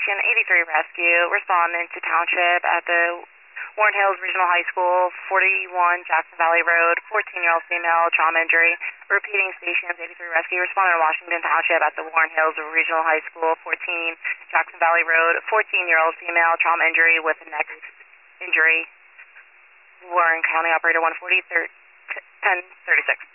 Station 83 Rescue, responding to Township at the Warren Hills Regional High School, 41 Jackson Valley Road, 14-year-old female, trauma injury. Repeating Stations 83 Rescue, responding to Washington Township at the Warren Hills Regional High School, 14 Jackson Valley Road, 14-year-old female, trauma injury with a neck injury. Warren County Operator 140, 1036.